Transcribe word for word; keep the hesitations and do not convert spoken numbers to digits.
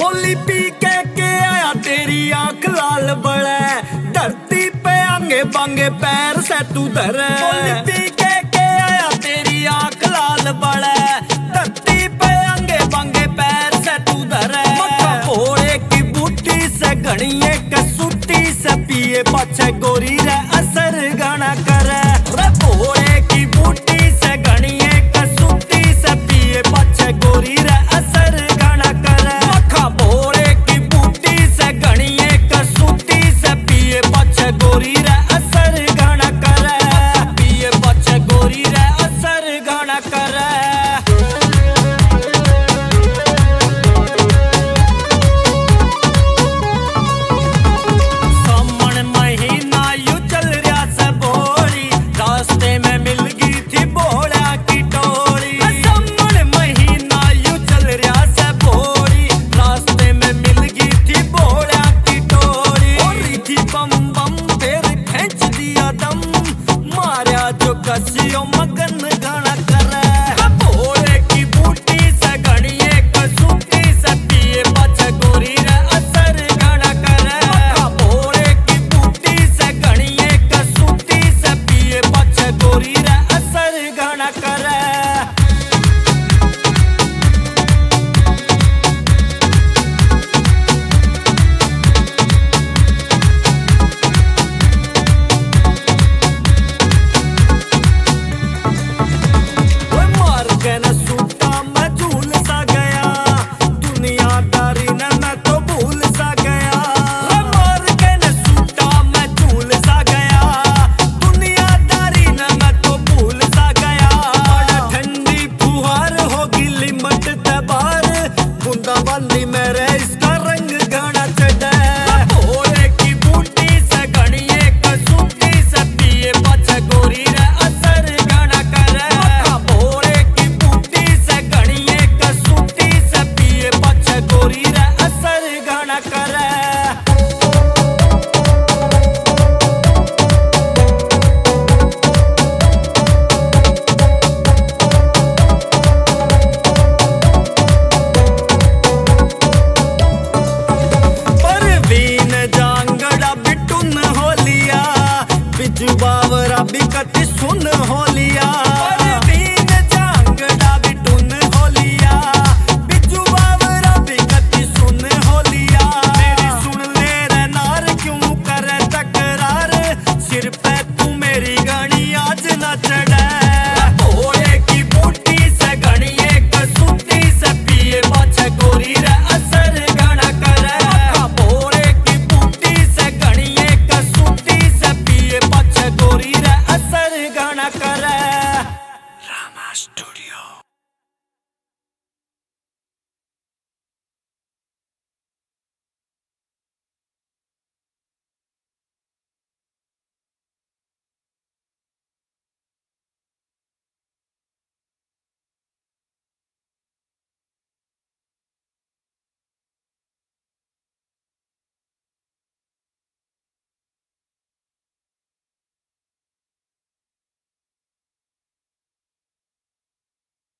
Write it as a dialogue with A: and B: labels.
A: Holi P के के आया तेरी आंख लाल बड़ा, धरती पे आंगे बांगे पैर से तू धरे। होली पी के के आया तेरी आंख लाल बड़ा, धरती पे आंगे बांगे पैर से तू धरे। मक्खा भोरे की बूटी से घड़िए कसूटी से पिए पाछे गोरी रे असर गाना करे। भोरे की बूटी से घड़िए कसूटी से पिए पाछे गोरी रे असर गाना करे। मक्खा भोरे की बूटी से घड़िए कसूटी से पिए पाछे गोरी रे असर गाना करे। पिए पाछे गोरी रे असर गाना करे। जो कसियो मगन गाना करे। भोरे की बूटी से घड़िए कसूटी से पिए पाछे गोरी रे असर गाना करे। भोरे की बूटी से घड़िए कसूटी से पिए पाछे गोरी रे असर गाना करे। बूंदाबांदी मेरे इसका रंग गाना चढ़ा। भोरे की बूटी से घड़िए कसूटी से पिए पाछे गोरी रे असर गाना करे। भोरे की बूटी से घड़िए कसूटी से पिए पाछे गोरी रे असर गाना करे। बावरा भी कति सुन होलिया। बीन जांगड़ा भी टुन होलिया। बिजू बावरा भी कति सुन होलिया। मेरी सुन ले रे नार क्यों करे तकरार, सिर पे तू मेरी गानी आज न चढ़े। भोरे की बूटी से घड़िए कसूटी से पिए पाछे गोरी रे असर गाना करे। भोरे की बूटी से घड़िए कसूटी से पिए पाछे गोरी रे असर गाना करे। रामास्टो।